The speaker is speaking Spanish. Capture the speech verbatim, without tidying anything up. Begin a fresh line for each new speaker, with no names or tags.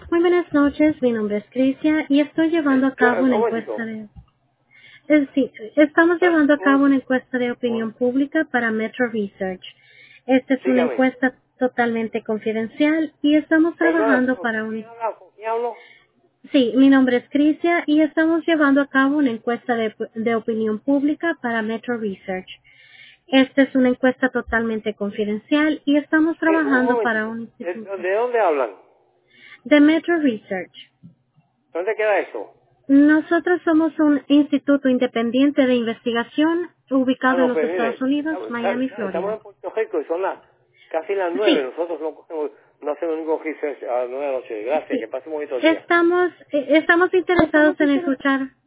Muy buenas noches, mi nombre es Cristian y estoy llevando a cabo
Un
una
momentito.
encuesta de... eh, sí, estamos
Ah,
llevando a
un
cabo una
momentito.
encuesta de opinión pública para Metro Research. Esta es una
Dígame.
encuesta totalmente confidencial y estamos
Perdona,
trabajando
¿con
para
quién
un...
habla? ¿Con quién hablo?
Sí, mi nombre es Cristian y estamos llevando a cabo una encuesta de, de opinión pública para Metro Research. Esta es una encuesta totalmente confidencial y estamos
Eh, un
trabajando para
momentito.
un
¿De,
instituto
de dónde hablan?
de Metro Research.
¿Dónde queda eso?
Nosotros somos un instituto independiente de investigación
Ah,
ubicado en
no,
los
pues
Estados
mire,
Unidos,
estamos,
Miami,
estamos
Florida.
en Puerto Rico y son las casi las nueve.
Sí,
Nosotros no, cogemos- no hacemos ningún research a las nueve de la noche. Gracias,
sí.
que pase un bonito día.
Estamos, eh, estamos interesados en escuchar